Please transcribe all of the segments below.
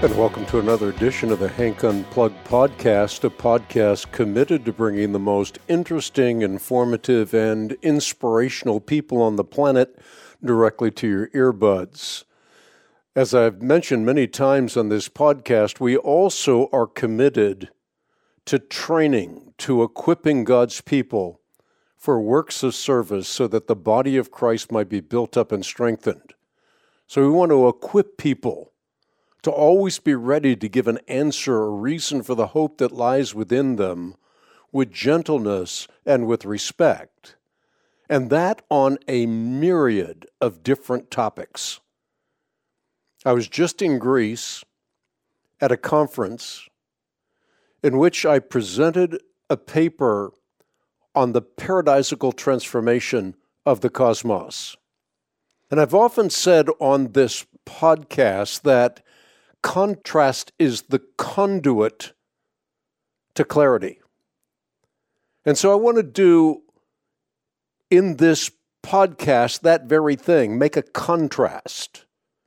And welcome to another edition of the Hank Unplugged podcast, a podcast committed to bringing the most interesting, informative, and inspirational people on the planet directly to your earbuds. As I've mentioned many times on this podcast, we also are committed to training, to equipping God's people for works of service so that the body of Christ might be built up and strengthened. So we want to equip people to always be ready to give an answer or reason for the hope that lies within them with gentleness and with respect, and that on a myriad of different topics. I was just in Greece at a conference in which I presented a paper on the paradisical transformation of the cosmos. And I've often said on this podcast that contrast is the conduit to clarity. And so I want to do in this podcast that very thing, make a contrast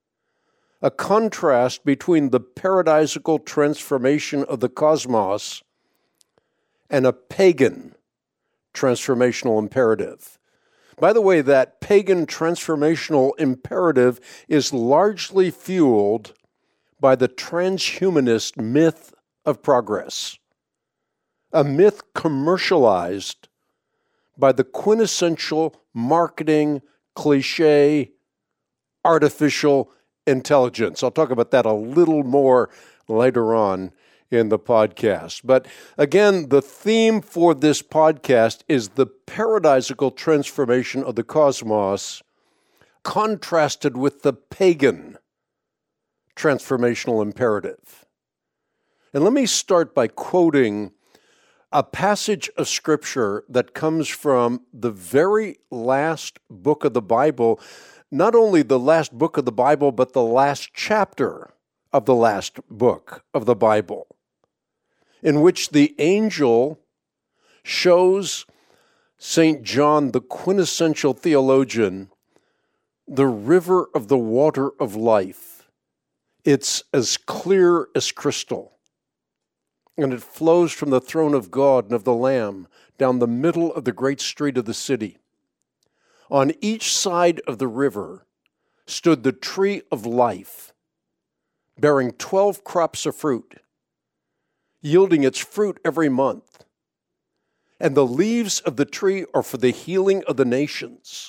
between the paradisical transformation of the cosmos and a pagan transformational imperative. By the way, that pagan transformational imperative is largely fueled by the transhumanist myth of progress, a myth commercialized by the quintessential marketing cliche, artificial intelligence. I'll talk about that a little more later on in the podcast. But again, the theme for this podcast is the paradisical transformation of the cosmos contrasted with the pagan transformational imperative. And let me start by quoting a passage of Scripture that comes from the very last book of the Bible, not only the last book of the Bible, but the last chapter of the last book of the Bible, in which the angel shows St. John, the quintessential theologian, the river of the water of life. It's as clear as crystal, and it flows from the throne of God and of the Lamb down the middle of the great street of the city. On each side of the river stood the tree of life, bearing 12 crops of fruit, yielding its fruit every month. And the leaves of the tree are for the healing of the nations.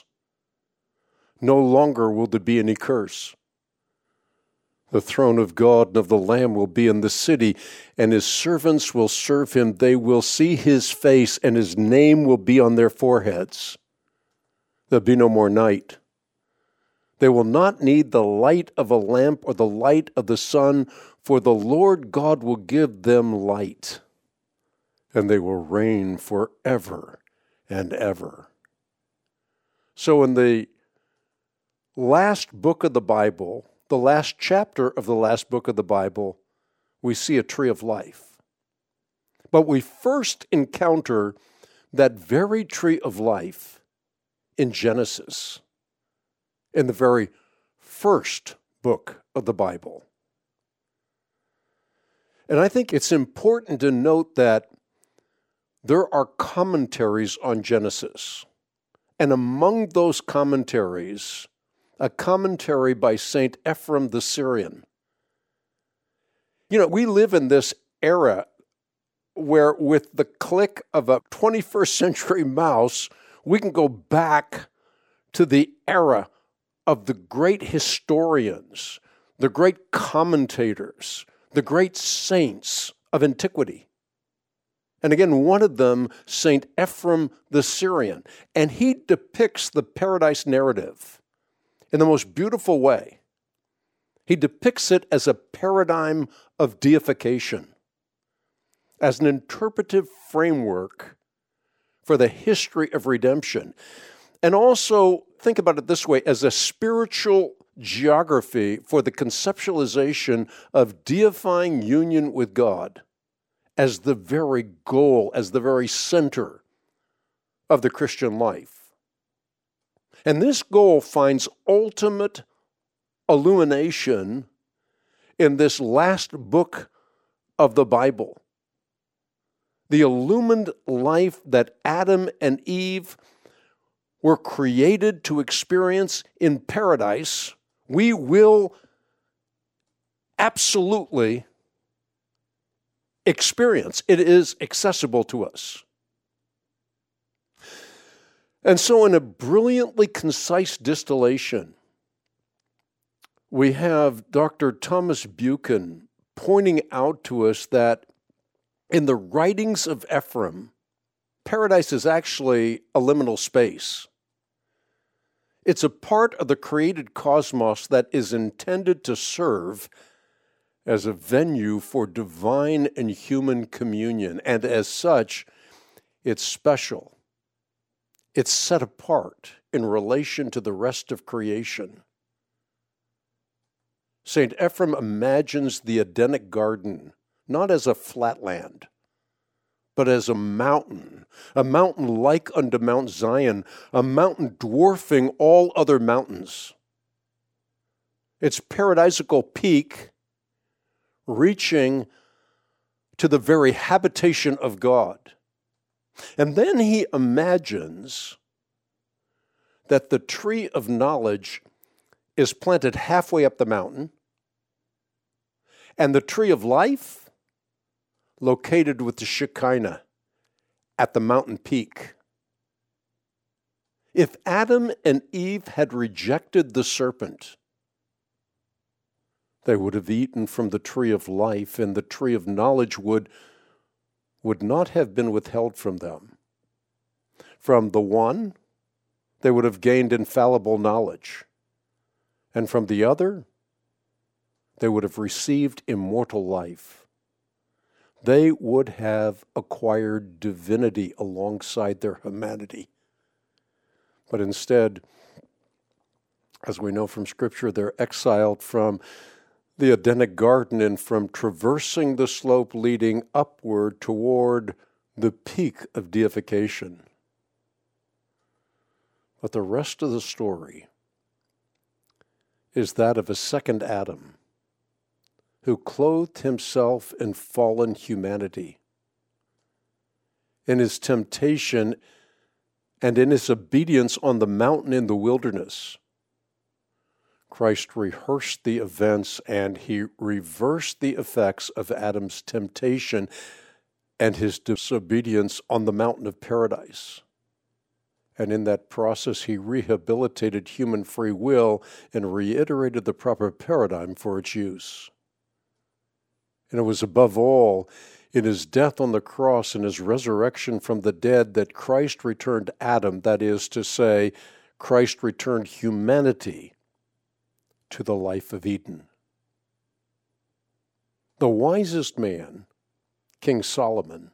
No longer will there be any curse. The throne of God and of the Lamb will be in the city, and his servants will serve him. They will see his face, and his name will be on their foreheads. There'll be no more night. They will not need the light of a lamp or the light of the sun, for the Lord God will give them light, and they will reign forever and ever. So in the last book of the Bible, the last chapter of the last book of the Bible, we see a tree of life. But we first encounter that very tree of life in Genesis, in the very first book of the Bible. And I think it's important to note that there are commentaries on Genesis. And among those commentaries, a commentary by St. Ephrem the Syrian. You know, we live in this era where with the click of a 21st century mouse, we can go back to the era of the great historians, the great commentators, the great saints of antiquity. And again, one of them, St. Ephrem the Syrian, and he depicts the paradise narrative in the most beautiful way. He depicts it as a paradigm of deification, as an interpretive framework for the history of redemption. And also, think about it this way, as a spiritual geography for the conceptualization of deifying union with God as the very goal, as the very center of the Christian life. And this goal finds ultimate illumination in this last book of the Bible. The illumined life that Adam and Eve were created to experience in paradise, we will absolutely experience. It is accessible to us. And so in a brilliantly concise distillation, we have Dr. Thomas Buchan pointing out to us that in the writings of Ephraim, paradise is actually a liminal space. It's a part of the created cosmos that is intended to serve as a venue for divine and human communion, and as such, it's special. It's set apart in relation to the rest of creation. St. Ephrem imagines the Edenic garden not as a flatland, but as a mountain like unto Mount Zion, a mountain dwarfing all other mountains. Its paradisical peak reaching to the very habitation of God. And then he imagines that the tree of knowledge is planted halfway up the mountain, and the tree of life located with the Shekinah at the mountain peak. If Adam and Eve had rejected the serpent, they would have eaten from the tree of life, and the tree of knowledge would not have been withheld from them. From the one, they would have gained infallible knowledge, and from the other, they would have received immortal life. They would have acquired divinity alongside their humanity. But instead, as we know from Scripture, they're exiled from the Edenic garden and from traversing the slope leading upward toward the peak of deification. But the rest of the story is that of a second Adam who clothed himself in fallen humanity. In his temptation and in his obedience on the mountain in the wilderness, Christ rehearsed the events and he reversed the effects of Adam's temptation and his disobedience on the mountain of paradise. And in that process, he rehabilitated human free will and reiterated the proper paradigm for its use. And it was above all in his death on the cross and his resurrection from the dead that Christ returned Adam, that is to say, Christ returned humanity to the life of Eden. The wisest man, King Solomon,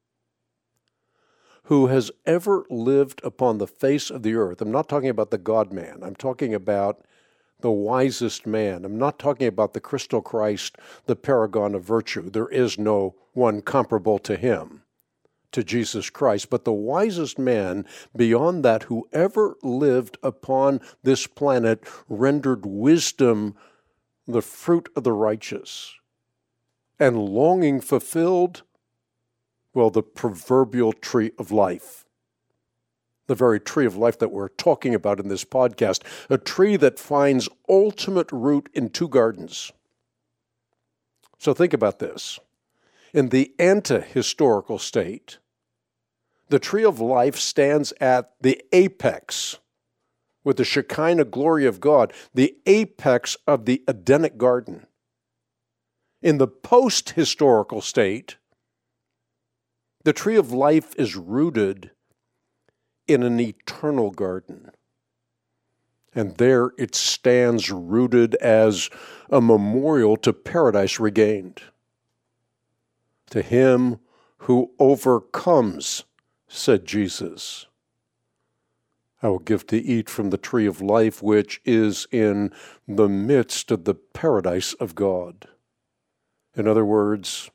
who has ever lived upon the face of the earth, I'm not talking about the God-man, I'm talking about the wisest man. I'm not talking about the crystal Christ, the paragon of virtue. There is no one comparable to him, to Jesus Christ. But the wisest man beyond that who ever lived upon this planet rendered wisdom the fruit of the righteous, and longing fulfilled, well, the proverbial tree of life. The very tree of life that we're talking about in this podcast, a tree that finds ultimate root in two gardens. So think about this. In the ante-historical state, the tree of life stands at the apex with the Shekinah glory of God, the apex of the Edenic garden. In the post-historical state, the tree of life is rooted in an eternal garden. And there it stands rooted as a memorial to paradise regained. To him who overcomes, said Jesus, I will give to eat from the tree of life, which is in the midst of the paradise of God. In other words,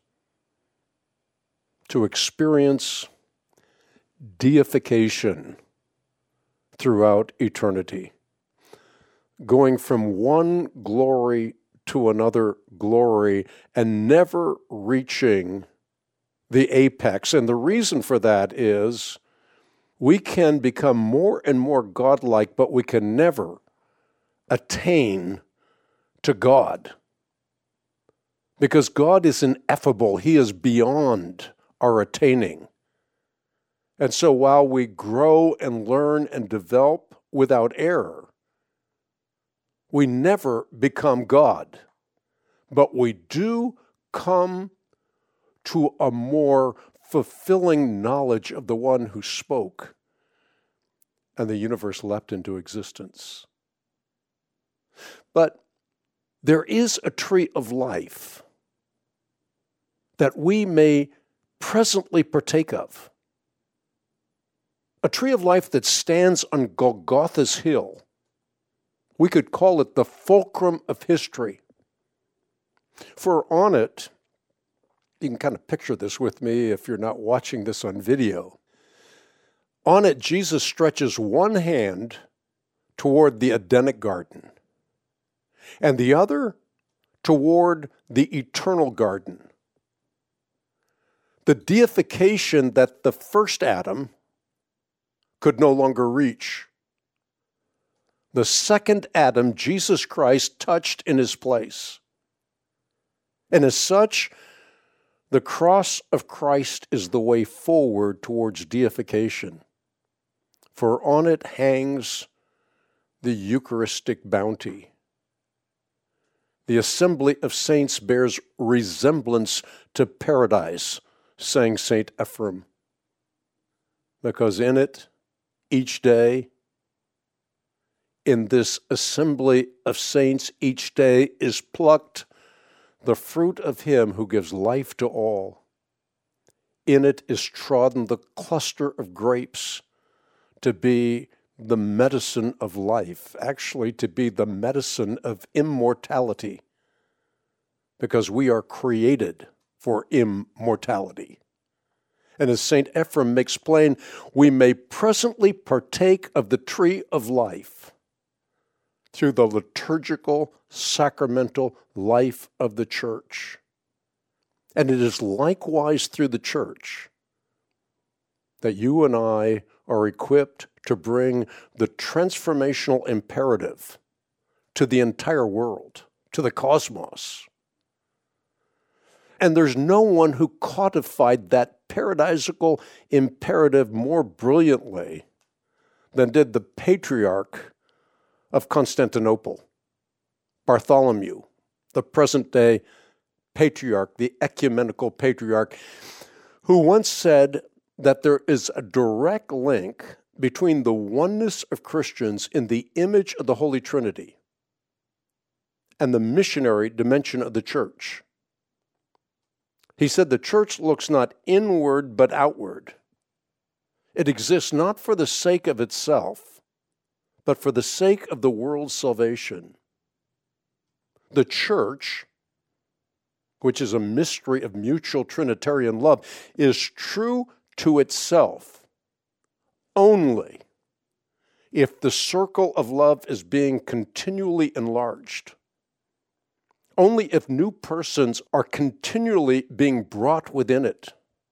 to experience deification throughout eternity, going from one glory to another glory and never reaching the apex. And the reason for that is we can become more and more godlike, but we can never attain to God. Because God is ineffable. He is beyond our attaining. And so while we grow and learn and develop without error, we never become God. But we do come to a more fulfilling knowledge of the one who spoke, and the universe leapt into existence. But there is a tree of life that we may presently partake of. A tree of life that stands on Golgotha's hill. We could call it the fulcrum of history. For on it, you can kind of picture this with me if you're not watching this on video. On it, Jesus stretches one hand toward the Edenic garden and the other toward the eternal garden. The deification that the first Adam could no longer reach. The second Adam, Jesus Christ, touched in his place. And as such, the cross of Christ is the way forward towards deification. For on it hangs the Eucharistic bounty. The assembly of saints bears resemblance to paradise, sang St. Ephrem, because in it, each day, in this assembly of saints, each day is plucked the fruit of him who gives life to all. In it is trodden the cluster of grapes to be the medicine of life, actually to be the medicine of immortality, because we are created for immortality. And as St. Ephrem makes plain, we may presently partake of the tree of life through the liturgical, sacramental life of the church. And it is likewise through the church that you and I are equipped to bring the transformational imperative to the entire world, to the cosmos. And there's no one who codified that paradisical imperative more brilliantly than did the patriarch of Constantinople, Bartholomew, the present-day patriarch, the ecumenical patriarch, who once said that there is a direct link between the oneness of Christians in the image of the Holy Trinity and the missionary dimension of the church. He said the church looks not inward but outward. It exists not for the sake of itself, but for the sake of the world's salvation. The church, which is a mystery of mutual Trinitarian love, is true to itself only if the circle of love is being continually enlarged. Only if new persons are continually being brought within it.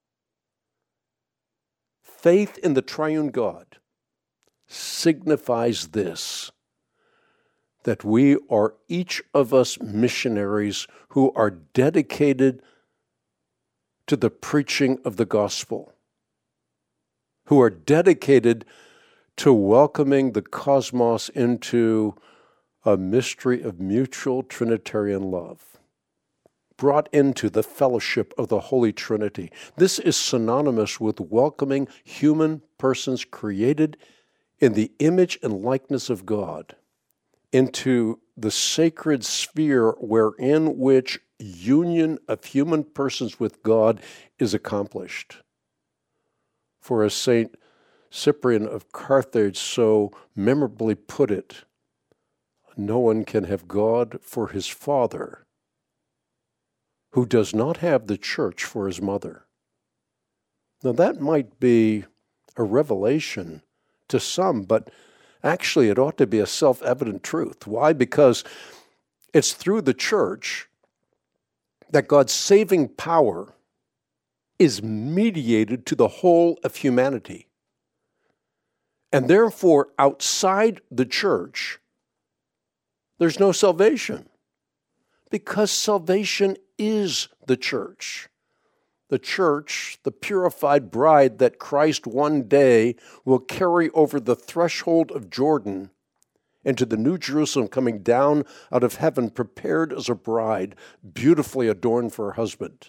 Faith in the triune God signifies this, that we are each of us missionaries who are dedicated to the preaching of the gospel, who are dedicated to welcoming the cosmos into a mystery of mutual Trinitarian love, brought into the fellowship of the Holy Trinity. This is synonymous with welcoming human persons created in the image and likeness of God into the sacred sphere wherein which union of human persons with God is accomplished. For as St. Cyprian of Carthage so memorably put it, no one can have God for his father who does not have the church for his mother. Now that might be a revelation to some, but actually it ought to be a self-evident truth. Why? Because It's through the church that God's saving power is mediated to the whole of humanity. And therefore, outside the church, there's no salvation, because salvation is the church. The church, the purified bride that Christ one day will carry over the threshold of Jordan into the New Jerusalem coming down out of heaven, prepared as a bride, beautifully adorned for her husband.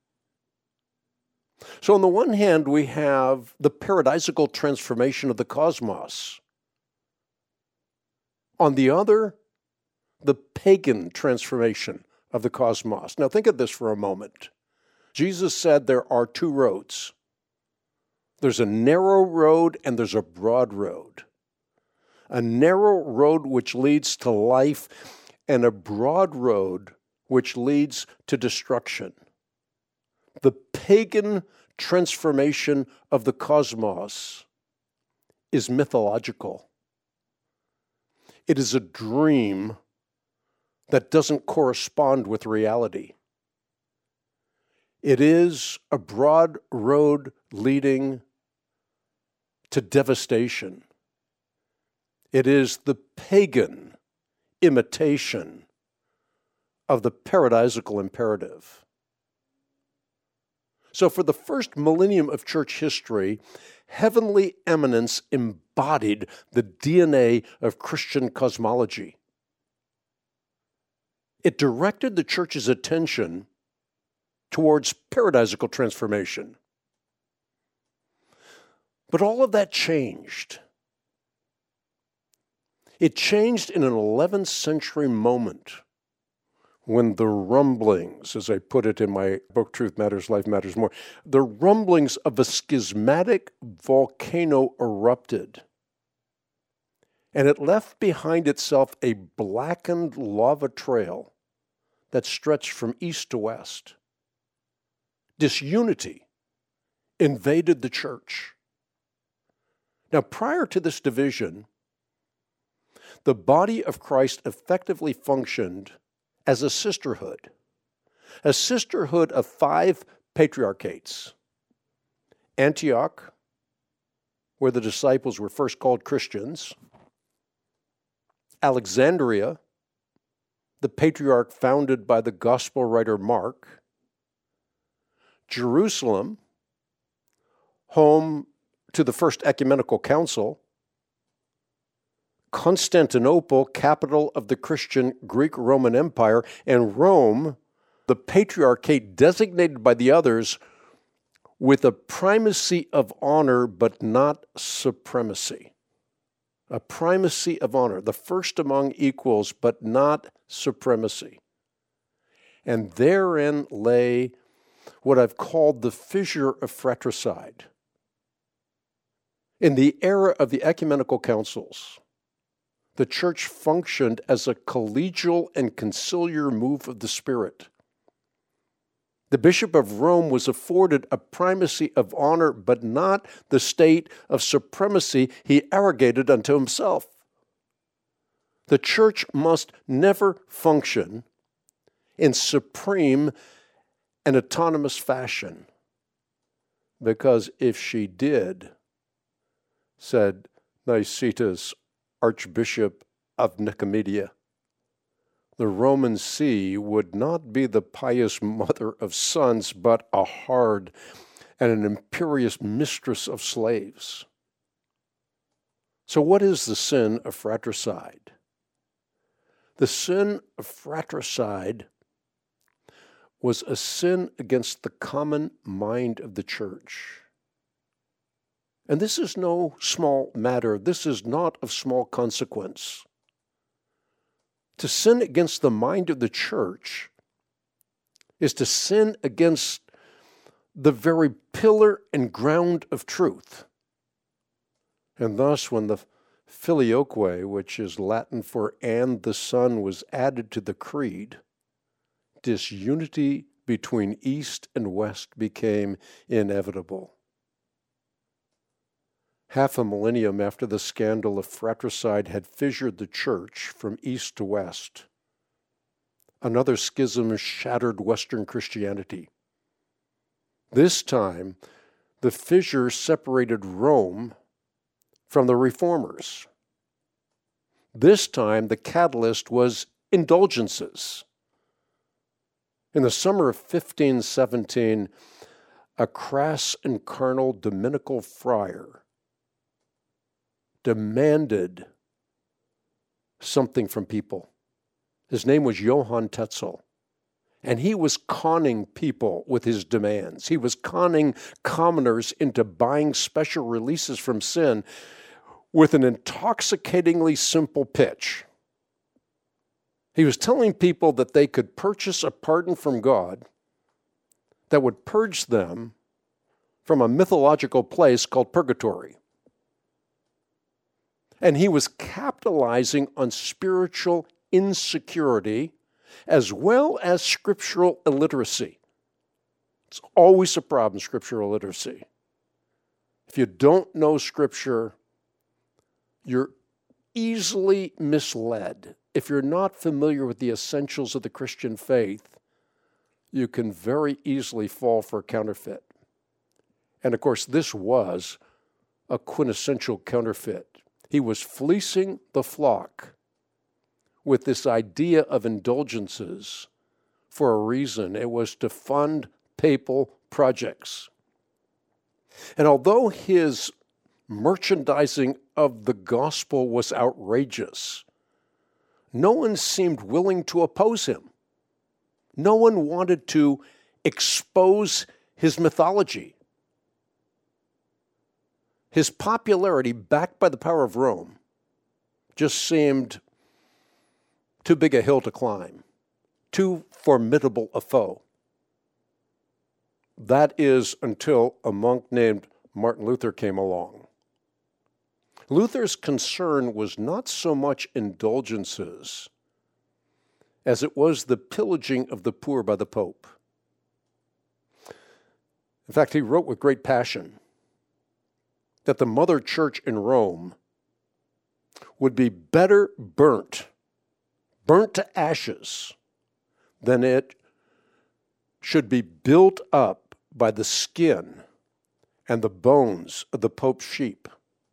So on the one hand, we have the paradisical transformation of the cosmos. On the other, the pagan transformation of the cosmos. Now think of this for a moment. Jesus said there are two roads. There's a narrow road and there's a broad road. A narrow road which leads to life, and a broad road which leads to destruction. The pagan transformation of the cosmos is mythological. It is a dream that doesn't correspond with reality. It is a broad road leading to devastation. It is the pagan imitation of the paradisical imperative. So for the first millennium of church history, heavenly eminence embodied the DNA of Christian cosmology. It directed the church's attention towards paradisical transformation. But all of that changed. It changed in an 11th century moment when the rumblings, as I put it in my book, Truth Matters, Life Matters More, the rumblings of a schismatic volcano erupted. And it left behind itself a blackened lava trail that stretched from east to west. Disunity invaded the church. Now, prior to this division, the body of Christ effectively functioned as a sisterhood of 5 patriarchates. Antioch, where the disciples were first called Christians. Alexandria, the patriarch founded by the gospel writer Mark. Jerusalem, home to the First Ecumenical Council. Constantinople, capital of the Christian Greek-Roman Empire, and Rome, the patriarchate designated by the others with a primacy of honor but not supremacy. A primacy of honor, the first among equals but not supremacy. And therein lay what I've called the fissure of fratricide. In the era of the ecumenical councils, the church functioned as a collegial and conciliar move of the Spirit. The Bishop of Rome was afforded a primacy of honor, but not the state of supremacy he arrogated unto himself. The church must never function in supreme and autonomous fashion, because if she did, said Nicetas, Archbishop of Nicomedia, the Roman See would not be the pious mother of sons, but a hard and an imperious mistress of slaves. So what is the sin of fratricide? The sin of fratricide was a sin against the common mind of the church. And this is no small matter. This is not of small consequence. To sin against the mind of the church is to sin against the very pillar and ground of truth. And thus, when the filioque, which is Latin for "and the Son," was added to the creed, disunity between East and West became inevitable. Half a millennium after the scandal of fratricide had fissured the church from east to west, Another schism shattered Western Christianity. This time, the fissure separated Rome from the reformers. This time, the catalyst was indulgences. In the summer of 1517, a crass and carnal Dominical friar demanded something from people. His name was Johann Tetzel, and he was conning people with his demands. He was conning commoners into buying special releases from sin with an intoxicatingly simple pitch. He was telling people that they could purchase a pardon from God that would purge them from a mythological place called purgatory. And he was capitalizing on spiritual insecurity as well as scriptural illiteracy. It's always a problem, scriptural illiteracy. If you don't know Scripture, you're easily misled. If you're not familiar with the essentials of the Christian faith, you can very easily fall for a counterfeit. And of course, this was a quintessential counterfeit. He was fleecing the flock with this idea of indulgences for a reason. It was to fund papal projects. And although his merchandising of the gospel was outrageous, no one seemed willing to oppose him. No one wanted to expose his mythology. His popularity, backed by the power of Rome, just seemed too big a hill to climb, too formidable a foe. That is until a monk named Martin Luther came along. Luther's concern was not so much indulgences as it was the pillaging of the poor by the Pope. In fact, he wrote with great passion that the mother church in Rome would be better burnt to ashes, than it should be built up by the skin and the bones of the Pope's sheep.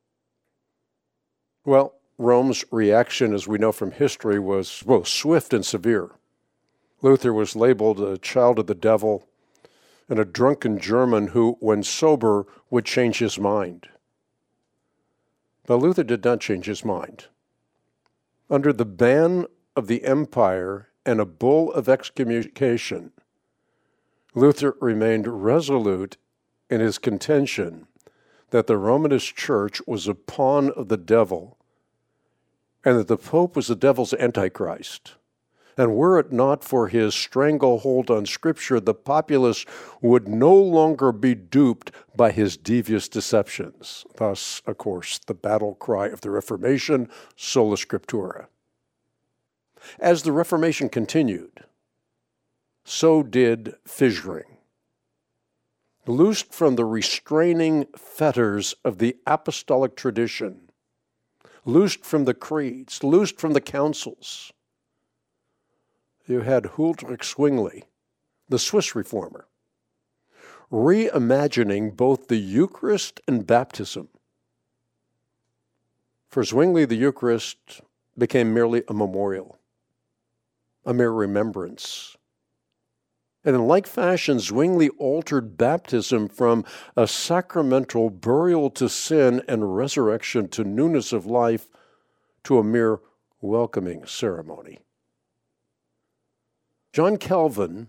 Well, Rome's reaction, as we know from history, was both swift and severe. Luther was labeled a child of the devil and a drunken German who, when sober, would change his mind. But Luther did not change his mind. Under the ban of the empire and a bull of excommunication, Luther remained resolute in his contention that the Romanist Church was a pawn of the devil and that the Pope was the devil's antichrist. And were it not for his stranglehold on Scripture, the populace would no longer be duped by his devious deceptions. Thus, of course, the battle cry of the Reformation, sola scriptura. As the Reformation continued, so did fissuring. Loosed from the restraining fetters of the apostolic tradition, loosed from the creeds, loosed from the councils, you had Huldrych Zwingli, the Swiss reformer, reimagining both the Eucharist and baptism. For Zwingli, the Eucharist became merely a memorial, a mere remembrance. And in like fashion, Zwingli altered baptism from a sacramental burial to sin and resurrection to newness of life to a mere welcoming ceremony. John Calvin,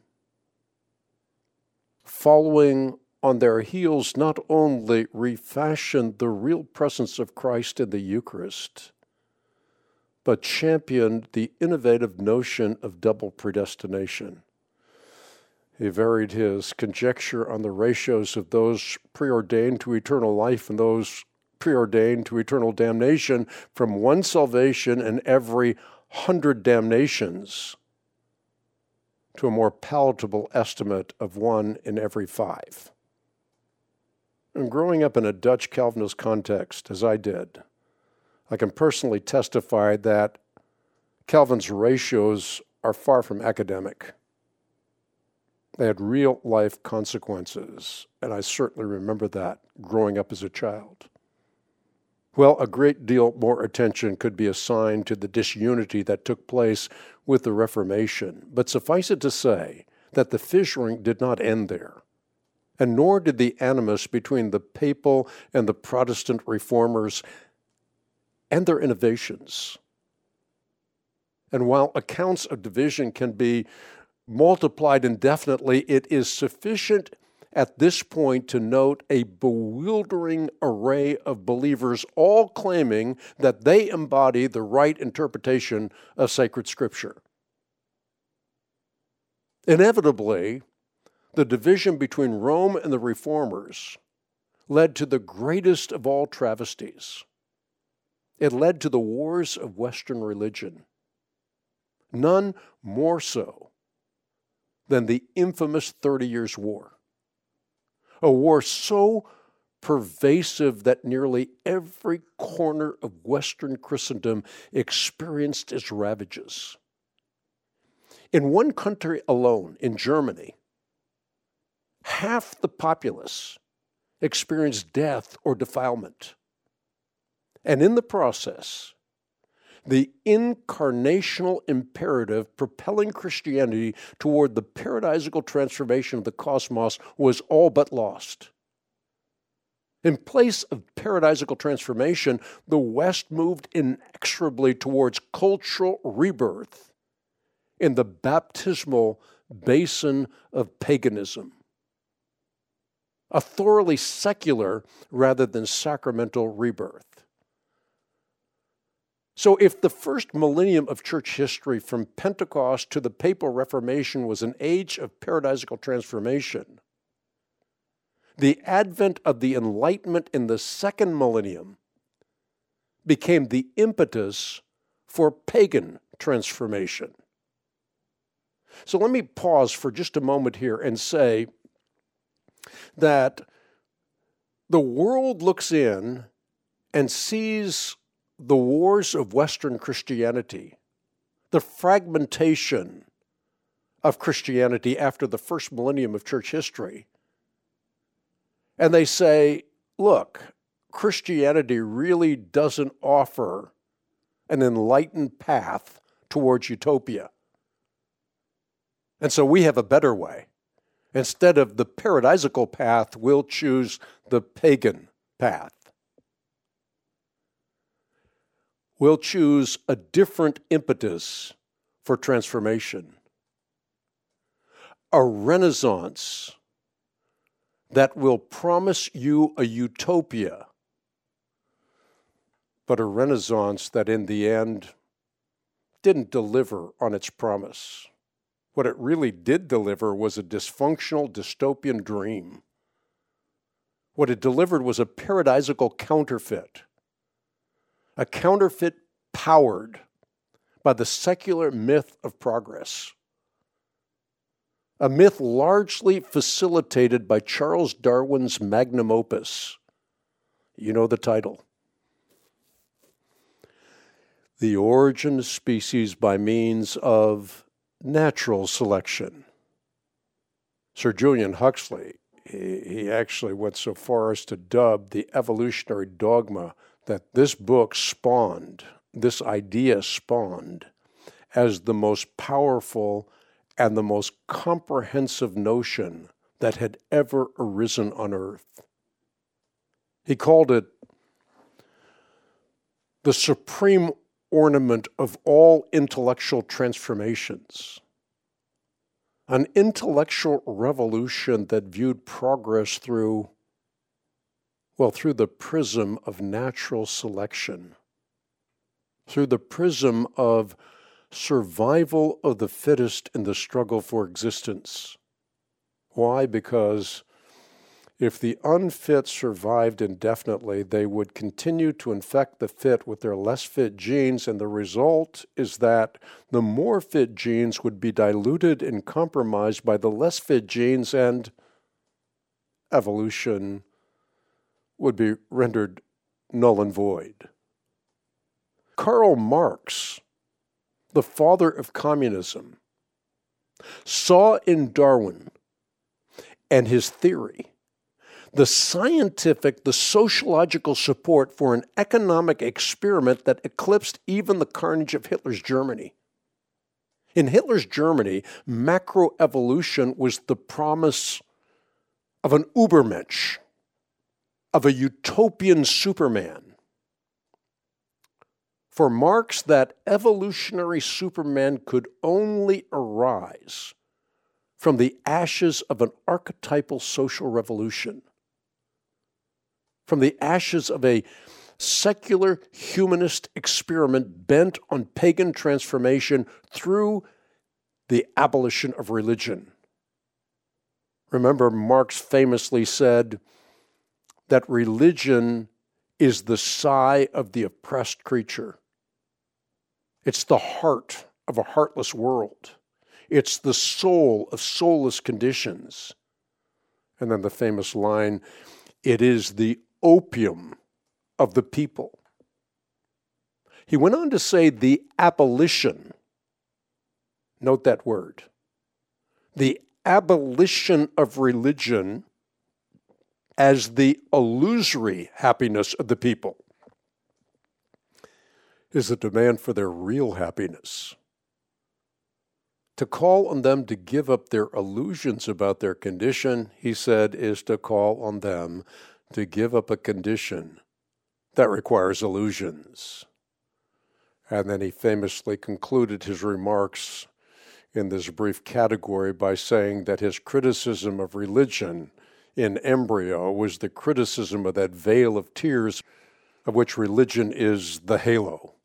following on their heels, not only refashioned the real presence of Christ in the Eucharist, but championed the innovative notion of double predestination. He varied his conjecture on the ratios of those preordained to eternal life and those preordained to eternal damnation from one salvation in every 100 damnations to a more palatable estimate of 1 in every 5. And growing up in a Dutch Calvinist context, as I did, I can personally testify that Calvin's ratios are far from academic. They had real-life consequences, and I certainly remember that growing up as a child. Well, a great deal more attention could be assigned to the disunity that took place with the Reformation, but suffice it to say that the fissuring did not end there, and nor did the animus between the papal and the Protestant reformers and their innovations. And while accounts of division can be multiplied indefinitely, it is sufficient at this point to note a bewildering array of believers, all claiming that they embody the right interpretation of sacred Scripture. Inevitably, the division between Rome and the Reformers led to the greatest of all travesties. It led to the wars of Western religion. None more so than the infamous 30 Years' War. A war so pervasive that nearly every corner of Western Christendom experienced its ravages. In one country alone, in Germany, half the populace experienced death or defilement. And in the process, the incarnational imperative propelling Christianity toward the paradisical transformation of the cosmos was all but lost. In place of paradisical transformation, the West moved inexorably towards cultural rebirth in the baptismal basin of paganism. A thoroughly secular rather than sacramental rebirth. So if the first millennium of church history from Pentecost to the Papal Reformation was an age of paradisical transformation, the advent of the Enlightenment in the second millennium became the impetus for pagan transformation. So let me pause for just a moment here and say that the world looks in and sees the wars of Western Christianity, the fragmentation of Christianity after the first millennium of church history. And they say, look, Christianity really doesn't offer an enlightened path towards utopia. And so we have a better way. Instead of the paradisical path, we'll choose the pagan path. We'll choose a different impetus for transformation. A renaissance that will promise you a utopia, but a renaissance that in the end didn't deliver on its promise. What it really did deliver was a dysfunctional dystopian dream. What it delivered was a paradisical counterfeit. A counterfeit powered by the secular myth of progress. A myth largely facilitated by Charles Darwin's magnum opus. You know the title. The Origin of Species by Means of Natural Selection. Sir Julian Huxley, he actually went so far as to dub the evolutionary dogma that this book spawned, this idea spawned, as the most powerful and the most comprehensive notion that had ever arisen on earth. He called it the supreme ornament of all intellectual transformations, an intellectual revolution that viewed progress through the prism of natural selection, through the prism of survival of the fittest in the struggle for existence. Why? Because if the unfit survived indefinitely, they would continue to infect the fit with their less fit genes, and the result is that the more fit genes would be diluted and compromised by the less fit genes, and evolution would be rendered null and void. Karl Marx the father of communism, saw in Darwin and his theory the scientific, the sociological support for an economic experiment that eclipsed even the carnage of Hitler's Germany. In Hitler's Germany, macroevolution was the promise of an Übermensch, of a utopian Superman. For Marx, that evolutionary Superman could only arise from the ashes of an archetypal social revolution, from the ashes of a secular humanist experiment bent on pagan transformation through the abolition of religion. Remember, Marx famously said that religion is the sigh of the oppressed creature. It's the heart of a heartless world. It's the soul of soulless conditions. And then the famous line, it is the opium of the people. He went on to say the abolition, note that word, the abolition of religion as the illusory happiness of the people is a demand for their real happiness. To call on them to give up their illusions about their condition, he said, is to call on them to give up a condition that requires illusions. And then he famously concluded his remarks in this brief category by saying that his criticism of religion in embryo was the criticism of that veil of tears of which religion is the halo.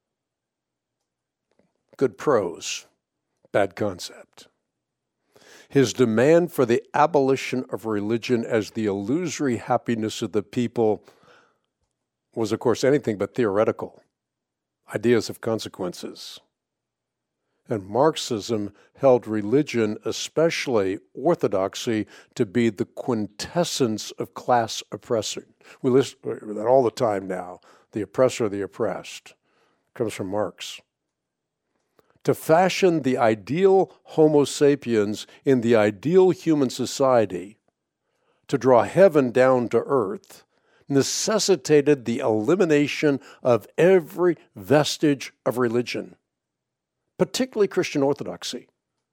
Good prose, bad concept. His demand for the abolition of religion as the illusory happiness of the people was, of course, anything but theoretical. Ideas of consequences. And Marxism held religion, especially orthodoxy, to be the quintessence of class oppression. We listen to that all the time now. The oppressor, the oppressed. Comes from Marx. To fashion the ideal Homo sapiens in the ideal human society, to draw heaven down to earth, necessitated the elimination of every vestige of religion, particularly Christian orthodoxy.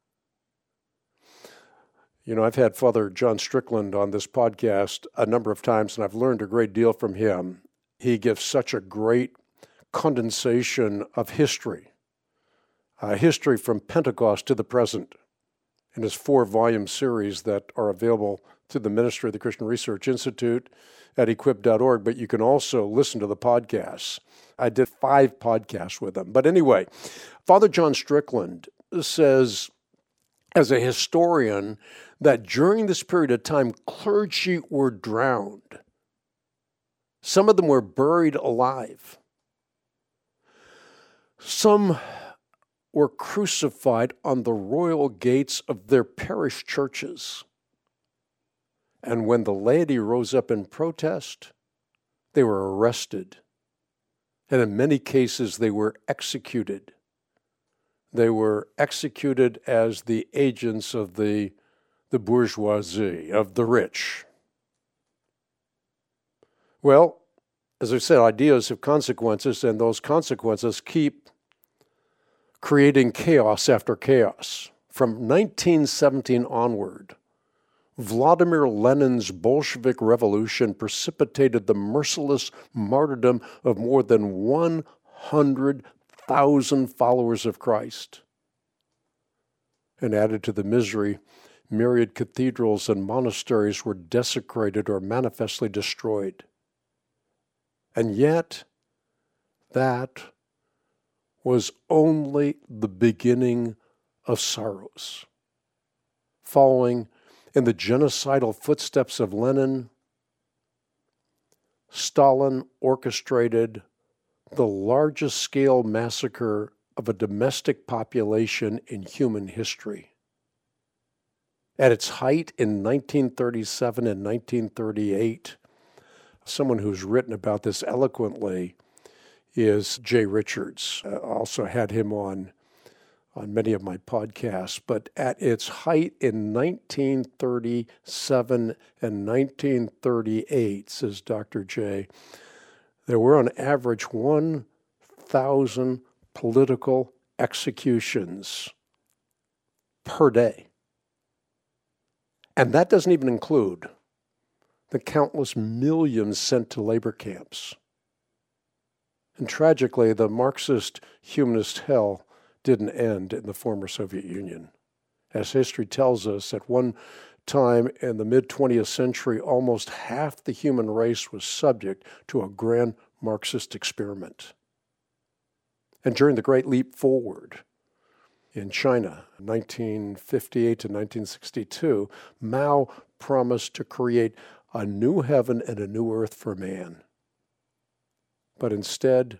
You know, I've had Father John Strickland on this podcast a number of times, and I've learned a great deal from him. He gives such a great condensation of history from Pentecost to the present, in his 4-volume series that are available through the Ministry of the Christian Research Institute at equip.org, but you can also listen to the podcasts. I did 5 podcasts with him. But anyway, Father John Strickland says, as a historian, that during this period of time, clergy were drowned. Some of them were buried alive. Some were crucified on the royal gates of their parish churches. And when the laity rose up in protest, they were arrested. And in many cases, they were executed. They were executed as the agents of the bourgeoisie, of the rich. Well, as I said, ideas have consequences, and those consequences keep creating chaos after chaos. From 1917 onward, Vladimir Lenin's Bolshevik Revolution precipitated the merciless martyrdom of more than 100,000 followers of Christ. And added to the misery, myriad cathedrals and monasteries were desecrated or manifestly destroyed. And yet, that was only the beginning of sorrows. Following in the genocidal footsteps of Lenin, Stalin orchestrated the largest scale massacre of a domestic population in human history. At its height in 1937 and 1938, someone who's written about this eloquently is Jay Richards. Also had him on on many of my podcasts, but at its height in 1937 and 1938, says Dr. J, there were on average 1,000 political executions per day. And that doesn't even include the countless millions sent to labor camps. And tragically, the Marxist humanist hell didn't end in the former Soviet Union. As history tells us, at one time in the mid-20th century, almost half the human race was subject to a grand Marxist experiment. And during the Great Leap Forward in China, 1958 to 1962, Mao promised to create a new heaven and a new earth for man. But instead,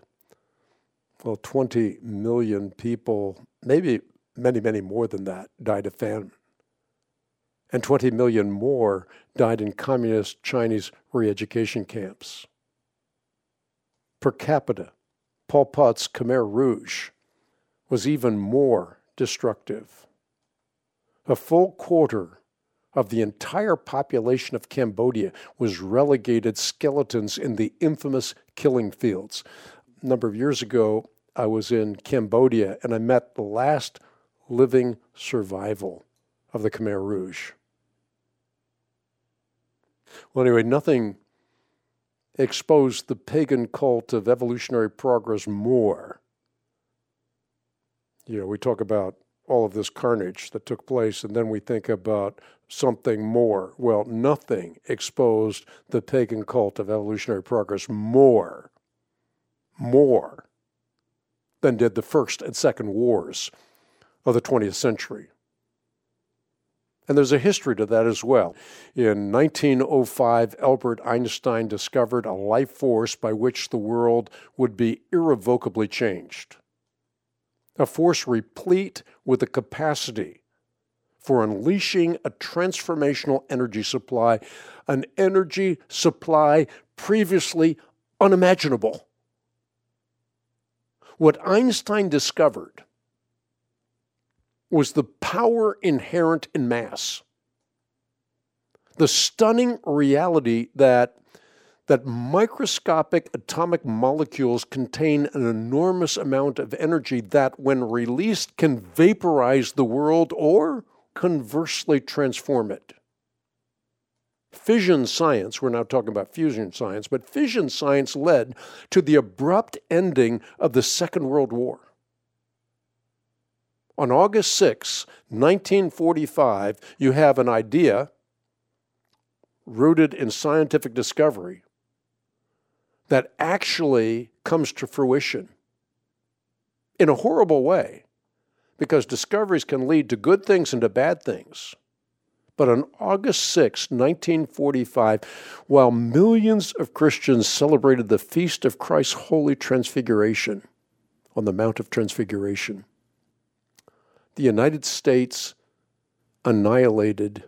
20 million people, maybe many, many more than that, died of famine. And 20 million more died in communist Chinese re-education camps. Per capita, Pol Pot's Khmer Rouge was even more destructive. A full quarter of the entire population of Cambodia was relegated skeletons in the infamous killing fields. A number of years ago, I was in Cambodia and I met the last living survival of the Khmer Rouge. Well, anyway, nothing exposed the pagan cult of evolutionary progress more. We talk about all of this carnage that took place, and then we think about something more. Well, nothing exposed the pagan cult of evolutionary progress more than did the First and Second Wars of the 20th century. And there's a history to that as well. In 1905, Albert Einstein discovered a life force by which the world would be irrevocably changed. A force replete with the capacity for unleashing a transformational energy supply, an energy supply previously unimaginable. What Einstein discovered was the power inherent in mass. The stunning reality that microscopic atomic molecules contain an enormous amount of energy that, when released, can vaporize the world or conversely transform it. Fission science, we're now talking about fusion science, but fission science led to the abrupt ending of the Second World War. On August 6, 1945, you have an idea rooted in scientific discovery that actually comes to fruition in a horrible way, because discoveries can lead to good things and to bad things. But on August 6, 1945, while millions of Christians celebrated the feast of Christ's Holy Transfiguration on the Mount of Transfiguration, the United States annihilated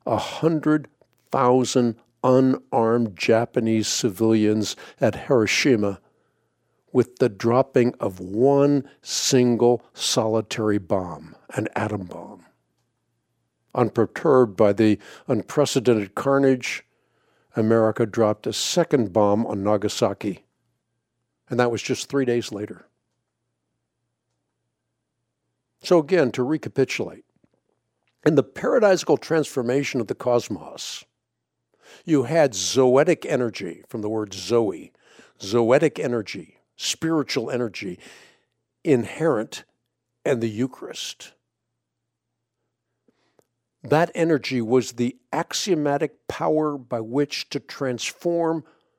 100,000 unarmed Japanese civilians at Hiroshima with the dropping of one single solitary bomb, an atom bomb. Unperturbed by the unprecedented carnage, America dropped a second bomb on Nagasaki, and that was just 3 days later. So again, to recapitulate, in the paradisical transformation of the cosmos, you had zoetic energy, from the word zoe, zoetic energy, spiritual energy, inherent in the Eucharist. That energy was the axiomatic power by which to transform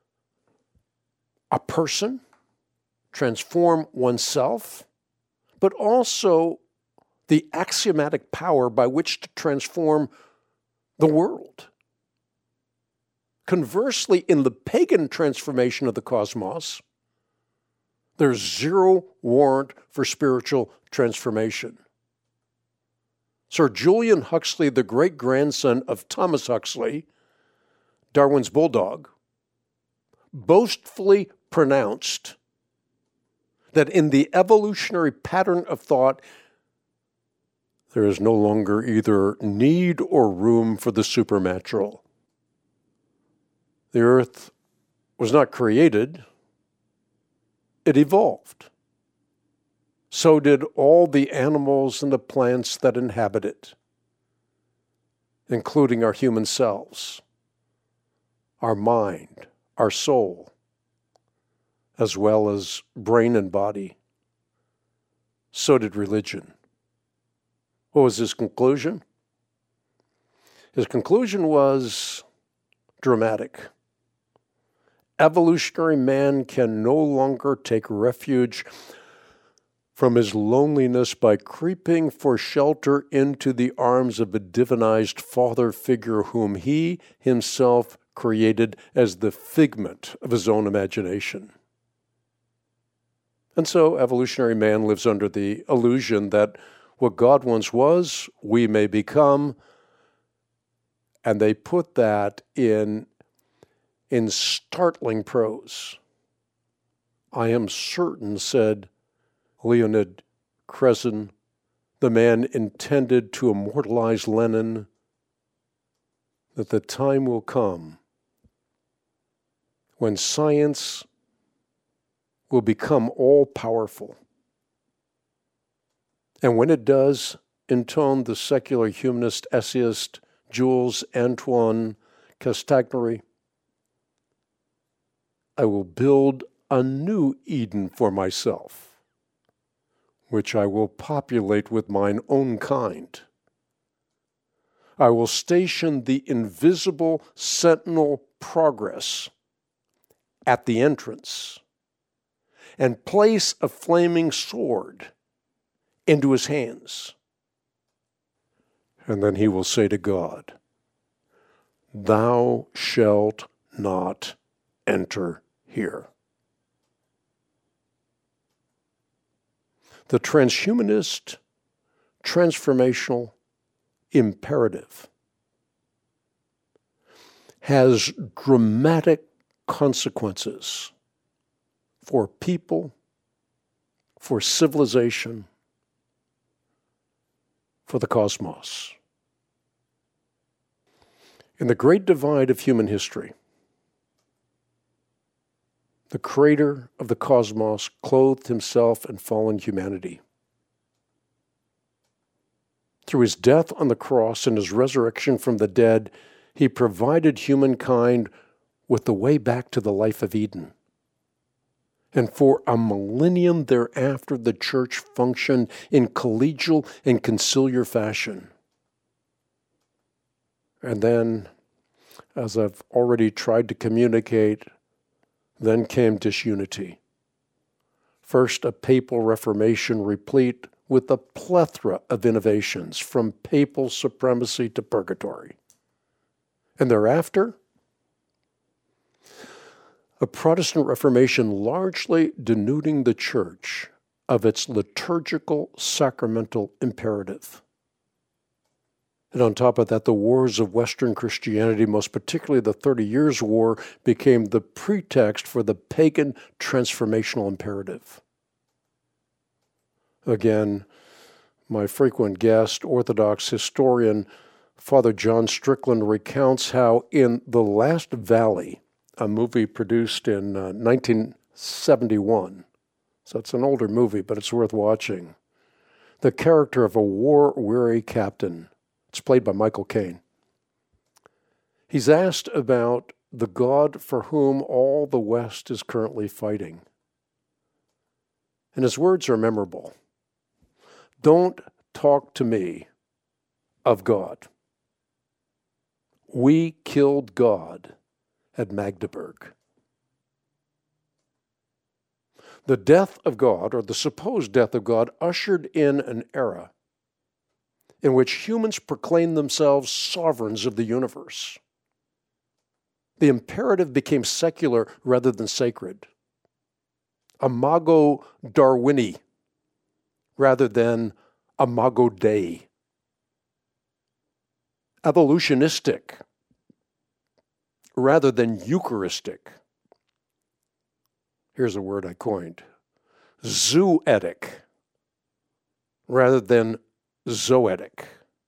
a person, transform oneself, but also the axiomatic power by which to transform the world. Conversely, in the pagan transformation of the cosmos, there's zero warrant for spiritual transformation. Sir Julian Huxley, the great-grandson of Thomas Huxley, Darwin's bulldog, boastfully pronounced that in the evolutionary pattern of thought, There is no longer either need or room for the supernatural. The earth was not created, it evolved. So did all the animals and the plants that inhabit it, including our human selves, our mind, our soul, as well as brain and body. So did religion. What was his conclusion? His conclusion was dramatic. Evolutionary man can no longer take refuge from his loneliness by creeping for shelter into the arms of a divinized father figure whom he himself created as the figment of his own imagination. And so evolutionary man lives under the illusion that what God once was, we may become, and they put that in startling prose. I am certain, said Leonid Krezin, the man intended to immortalize Lenin, that the time will come when science will become all-powerful. And when it does, intoned the secular humanist essayist Jules Antoine Castagnary, I will build a new Eden for myself, which I will populate with mine own kind. I will station the invisible sentinel progress at the entrance and place a flaming sword into his hands. And then he will say to God, Thou shalt not enter here. The transhumanist, transformational imperative has dramatic consequences for people, for civilization, for the cosmos. In the great divide of human history, the creator of the cosmos clothed himself in fallen humanity. Through his death on the cross and his resurrection from the dead, he provided humankind with the way back to the life of Eden. And for a millennium thereafter, the church functioned in collegial and conciliar fashion. And then, as I've already tried to communicate, then came disunity. First, a papal reformation replete with a plethora of innovations, from papal supremacy to purgatory. And thereafter, a Protestant Reformation largely denuding the church of its liturgical, sacramental imperative. And on top of that, the wars of Western Christianity, most particularly the 30 Years' War, became the pretext for the pagan transformational imperative. Again, my frequent guest, Orthodox historian Father John Strickland, recounts how in The Last Valley, a movie produced in 1971, so it's an older movie, but it's worth watching, the character of a war-weary captain, it's played by Michael Caine. He's asked about the God for whom all the West is currently fighting. And his words are memorable. Don't talk to me of God. We killed God at Magdeburg. The death of God, or the supposed death of God, ushered in an era in which humans proclaimed themselves sovereigns of the universe. The imperative became secular rather than sacred. Imago Darwini rather than Imago Dei. Evolutionistic rather than Eucharistic. Here's a word I coined. Zooetic rather than zoetic.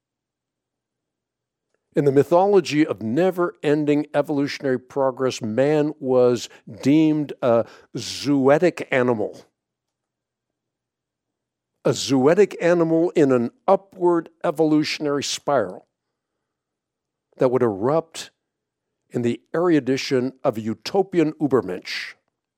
In the mythology of never-ending evolutionary progress, man was deemed a zooetic animal. A zooetic animal in an upward evolutionary spiral that would erupt in the erudition of a utopian Übermensch.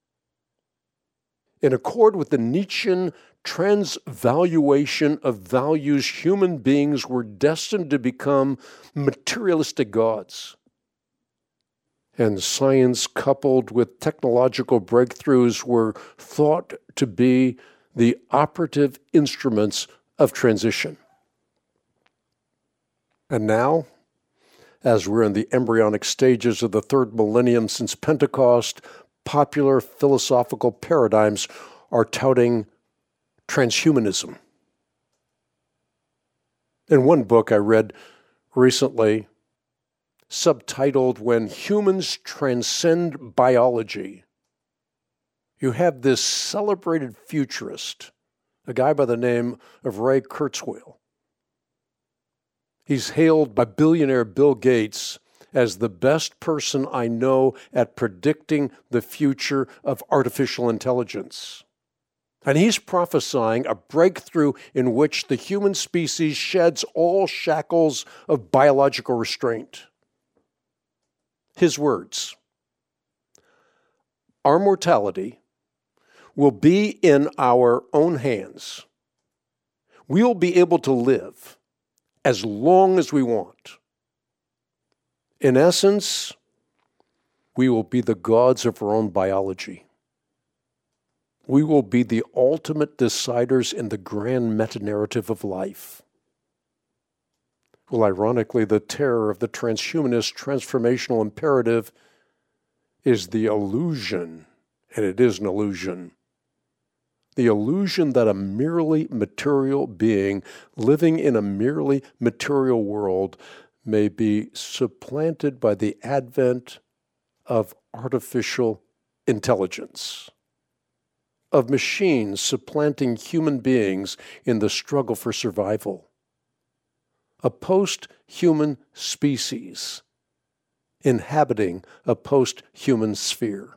In accord with the Nietzschean transvaluation of values, human beings were destined to become materialistic gods. And science, coupled with technological breakthroughs, were thought to be the operative instruments of transition. And now, as we're in the embryonic stages of the third millennium since Pentecost, popular philosophical paradigms are touting transhumanism. In one book I read recently, subtitled "When Humans Transcend Biology," you have this celebrated futurist, a guy by the name of Ray Kurzweil. He's hailed by billionaire Bill Gates as the best person I know at predicting the future of artificial intelligence. And he's prophesying a breakthrough in which the human species sheds all shackles of biological restraint. His words: "Our mortality will be in our own hands. We'll be able to live as long as we want. In essence, we will be the gods of our own biology. We will be the ultimate deciders in the grand meta-narrative of life." Well, ironically, the terror of the transhumanist transformational imperative is the illusion, and it is an illusion, the illusion that a merely material being living in a merely material world may be supplanted by the advent of artificial intelligence, of machines supplanting human beings in the struggle for survival, a post-human species inhabiting a post-human sphere.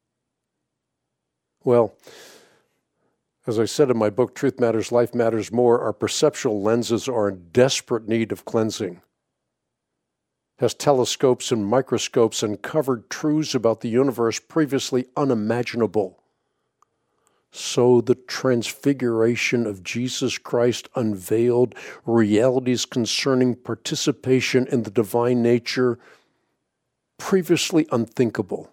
Well, as I said in my book, Truth Matters, Life Matters More, our perceptual lenses are in desperate need of cleansing. As telescopes and microscopes uncovered truths about the universe previously unimaginable, so the transfiguration of Jesus Christ unveiled realities concerning participation in the divine nature previously unthinkable.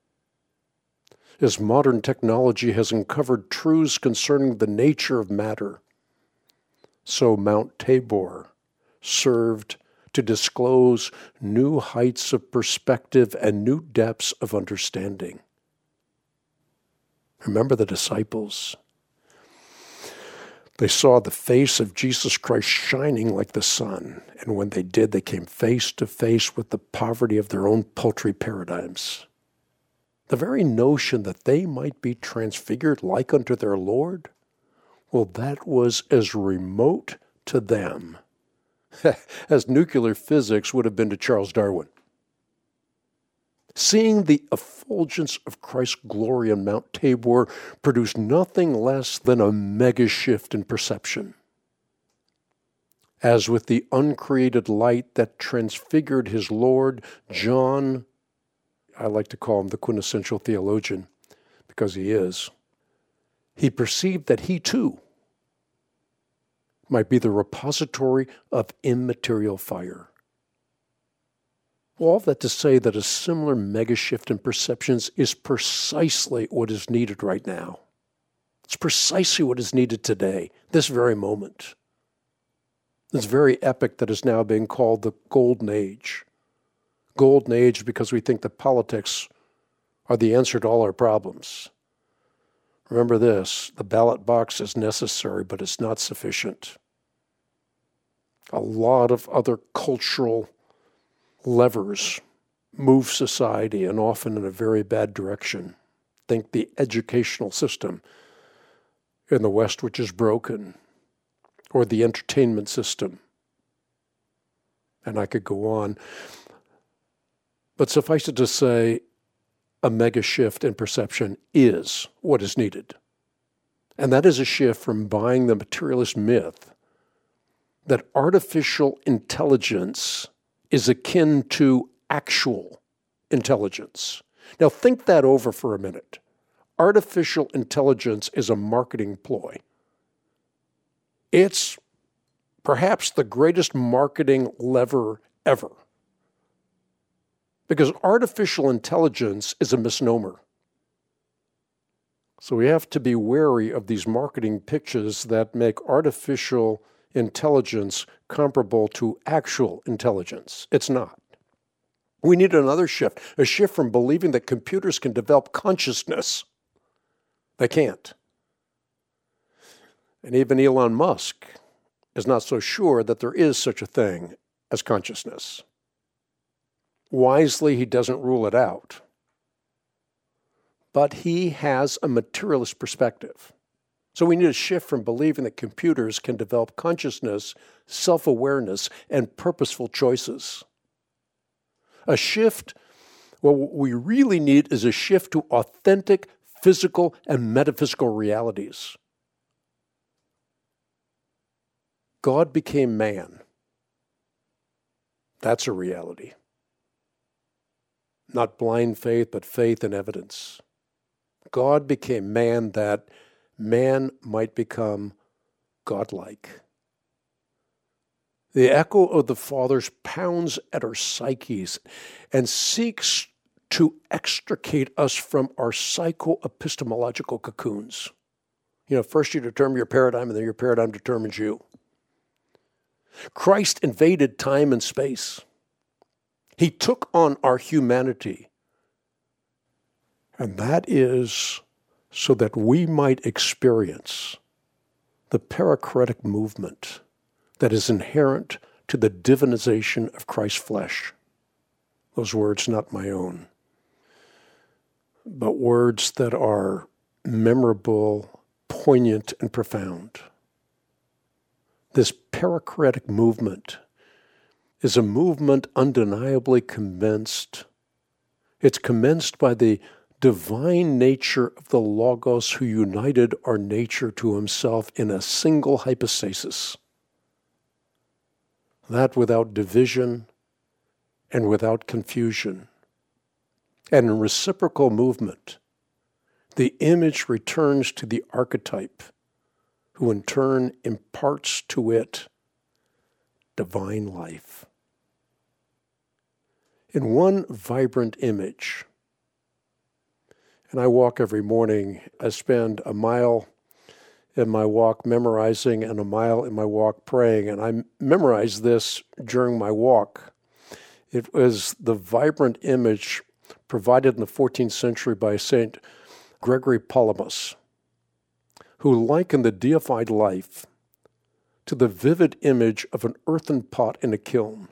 As modern technology has uncovered truths concerning the nature of matter, so Mount Tabor served to disclose new heights of perspective and new depths of understanding. Remember the disciples. They saw the face of Jesus Christ shining like the sun, and when they did, they came face to face with the poverty of their own paltry paradigms. The very notion that they might be transfigured like unto their Lord, well, that was as remote to them as nuclear physics would have been to Charles Darwin. Seeing the effulgence of Christ's glory on Mount Tabor produced nothing less than a mega shift in perception. As with the uncreated light that transfigured his Lord, John, I like to call him the quintessential theologian because he is, he perceived that he too might be the repository of immaterial fire. All that to say that a similar mega shift in perceptions is precisely what is needed right now. It's precisely what is needed today, this very moment. This very epoch that is now being called the Golden Age. Golden Age because we think that politics are the answer to all our problems. Remember this, the ballot box is necessary, but it's not sufficient. A lot of other cultural levers move society, and often in a very bad direction. Think the educational system in the West, which is broken. or the entertainment system. And I could go on. But suffice it to say, a mega shift in perception is what is needed. And that is a shift from buying the materialist myth that artificial intelligence is akin to actual intelligence. Now think that over for a minute. Artificial intelligence is a marketing ploy. It's perhaps the greatest marketing lever ever. Because artificial intelligence is a misnomer. So we have to be wary of these marketing pitches that make artificial intelligence comparable to actual intelligence. It's not. We need another shift, a shift from believing that computers can develop consciousness. They can't. And even Elon Musk is not so sure that there is such a thing as consciousness. Wisely, he doesn't rule it out. But he has a materialist perspective. So we need a shift from believing that computers can develop consciousness, self-awareness, and purposeful choices. A shift, what we really need is a shift to authentic physical and metaphysical realities. God became man. That's a reality. Not blind faith, but faith and evidence. God became man that man might become godlike. The echo of the Father's pounds at our psyches and seeks to extricate us from our psycho-epistemological cocoons. First you determine your paradigm, and then your paradigm determines you. Christ invaded time and space. He took on our humanity. And that is so that we might experience the perichoretic movement that is inherent to the divinization of Christ's flesh. Those words not my own, but words that are memorable, poignant, and profound. This perichoretic movement is a movement undeniably commenced. It's commenced by the divine nature of the Logos who united our nature to himself in a single hypostasis. That without division and without confusion. And in reciprocal movement, the image returns to the archetype, who in turn imparts to it divine life. In one vibrant image, and I walk every morning, I spend a mile in my walk memorizing and a mile in my walk praying, and I memorized this during my walk. It was the vibrant image provided in the 14th century by St. Gregory Palamas, who likened the deified life to the vivid image of an earthen pot in a kiln.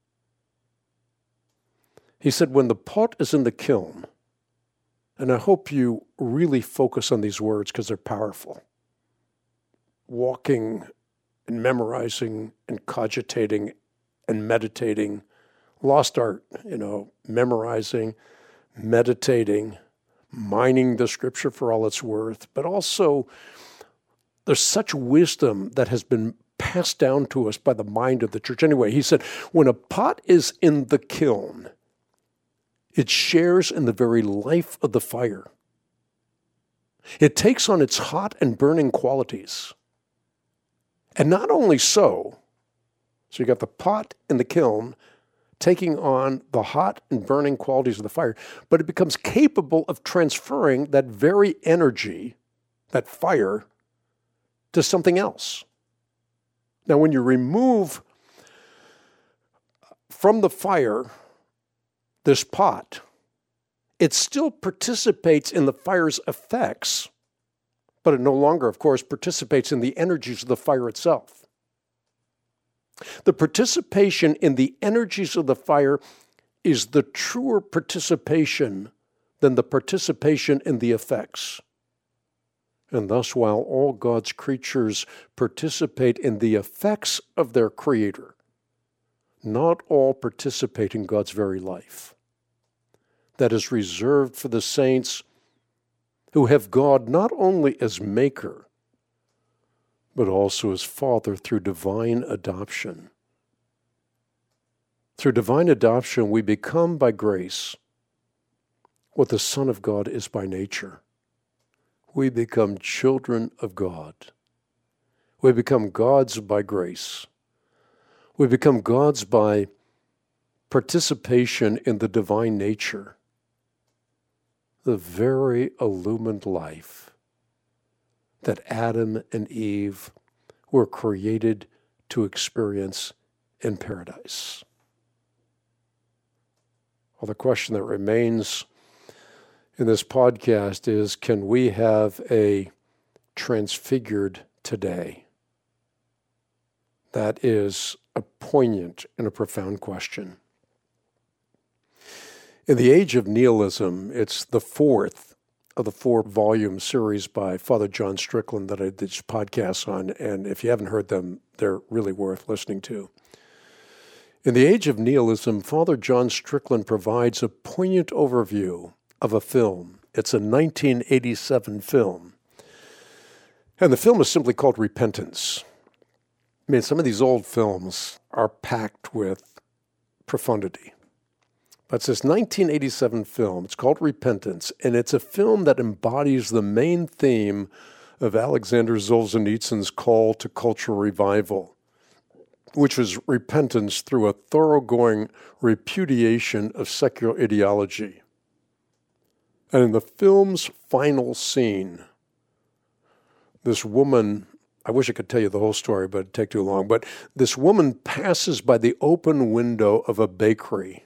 He said, when the pot is in the kiln, and I hope you really focus on these words because they're powerful. Walking and memorizing and cogitating and meditating, lost art, memorizing, meditating, mining the scripture for all it's worth, but also there's such wisdom that has been passed down to us by the mind of the church. Anyway, he said, when a pot is in the kiln, it shares in the very life of the fire. It takes on its hot and burning qualities. And not only so you got the pot in the kiln taking on the hot and burning qualities of the fire, but it becomes capable of transferring that very energy, that fire, to something else. Now, when you remove from the fire this pot, it still participates in the fire's effects, but it no longer, of course, participates in the energies of the fire itself. The participation in the energies of the fire is the truer participation than the participation in the effects. And thus, while all God's creatures participate in the effects of their Creator, not all participate in God's very life. That is reserved for the saints who have God not only as Maker, but also as Father through divine adoption. Through divine adoption, we become by grace what the Son of God is by nature. We become children of God. We become God's by grace. We become God's by participation in the divine nature, the very illumined life that Adam and Eve were created to experience in paradise. Well, the question that remains in this podcast is, can we have a transfigured today? That is a poignant and a profound question. In the age of nihilism, it's the fourth of the 4-volume series by Father John Strickland that I did podcasts on, and if you haven't heard them, they're really worth listening to. In the age of nihilism, Father John Strickland provides a poignant overview of a film. It's a 1987 film, and the film is simply called Repentance. I mean, some of these old films are packed with profundity. But it's this 1987 film. It's called Repentance, and it's a film that embodies the main theme of Alexander Solzhenitsyn's call to cultural revival, which was repentance through a thoroughgoing repudiation of secular ideology. And in the film's final scene, this woman, I wish I could tell you the whole story, but it'd take too long, but this woman passes by the open window of a bakery.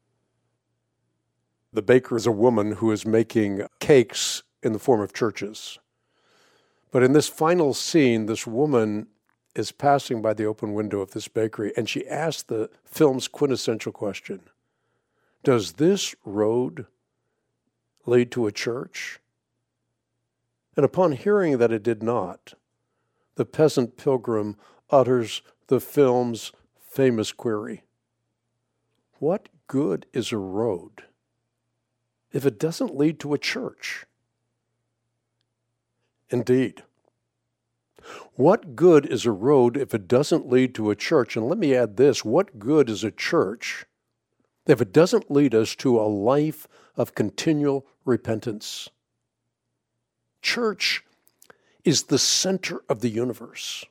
The baker is a woman who is making cakes in the form of churches. But in this final scene, this woman is passing by the open window of this bakery, and she asks the film's quintessential question: does this road lead to a church? And upon hearing that it did not, the peasant pilgrim utters the film's famous query: what good is a road if it doesn't lead to a church? Indeed. What good is a road if it doesn't lead to a church? And let me add this: what good is a church if it doesn't lead us to a life of continual repentance? Church is the center of the universe.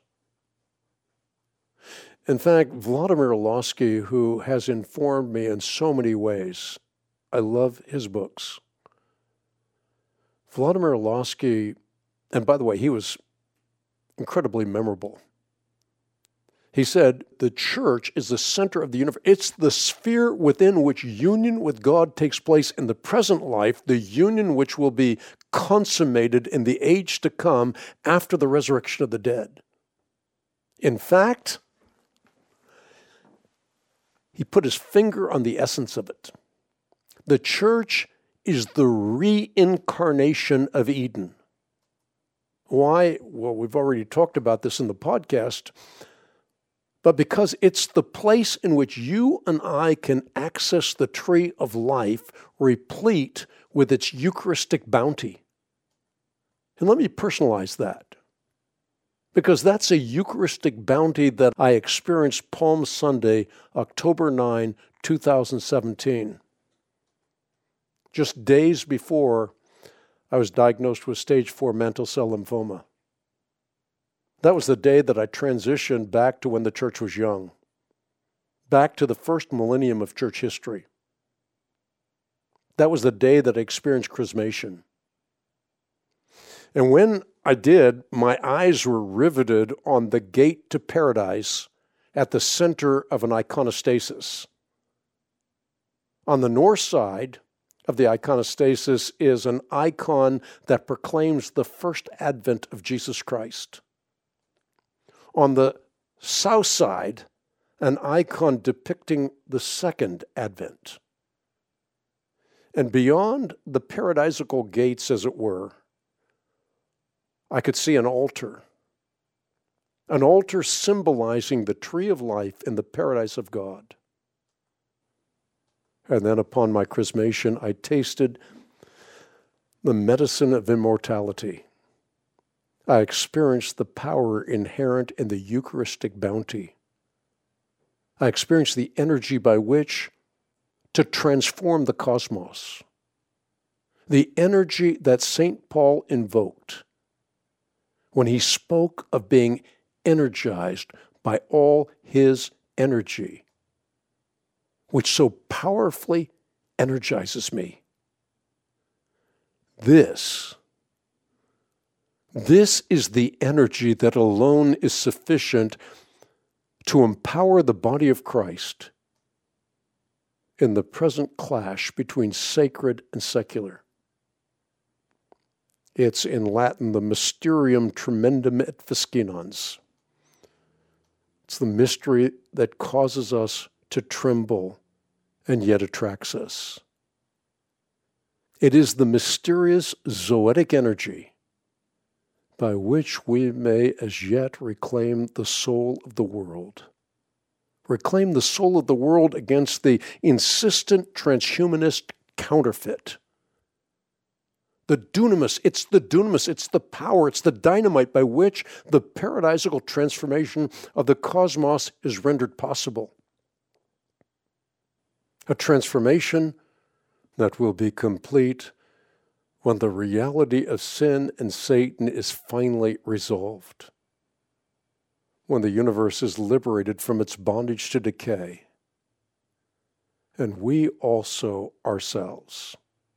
In fact, Vladimir Lossky, who has informed me in so many ways, I love his books. Vladimir Lossky, and by the way, he was incredibly memorable. He said, the church is the center of the universe. It's the sphere within which union with God takes place in the present life, the union which will be consummated in the age to come after the resurrection of the dead. In fact, he put his finger on the essence of it. The church is the reincarnation of Eden. Why? Well, we've already talked about this in the podcast, but because it's the place in which you and I can access the tree of life, replete with its Eucharistic bounty. And let me personalize that, because that's a Eucharistic bounty that I experienced Palm Sunday, October 9, 2017. Just days before I was diagnosed with stage 4 mantle cell lymphoma. That was the day that I transitioned back to when the church was young, back to the first millennium of church history. That was the day that I experienced chrismation. And when I did, my eyes were riveted on the gate to paradise at the center of an iconostasis. On the north side of the iconostasis is an icon that proclaims the first advent of Jesus Christ. On the south side, an icon depicting the second advent. And beyond the paradisical gates, as it were, I could see an altar symbolizing the tree of life in the paradise of God. And then upon my chrismation, I tasted the medicine of immortality. I experienced the power inherent in the Eucharistic bounty. I experienced the energy by which to transform the cosmos. The energy that St. Paul invoked when he spoke of being energized by all his energy, which so powerfully energizes me. This is the energy that alone is sufficient to empower the body of Christ in the present clash between sacred and secular. It's in Latin the mysterium tremendum et fascinans. It's the mystery that causes us to tremble and yet attracts us. It is the mysterious zoetic energy by which we may as yet reclaim the soul of the world. Reclaim the soul of the world against the insistent transhumanist counterfeit. The dunamis, it's the power, it's the dynamite by which the paradisical transformation of the cosmos is rendered possible. A transformation that will be complete when the reality of sin and Satan is finally resolved, when the universe is liberated from its bondage to decay, and we also ourselves.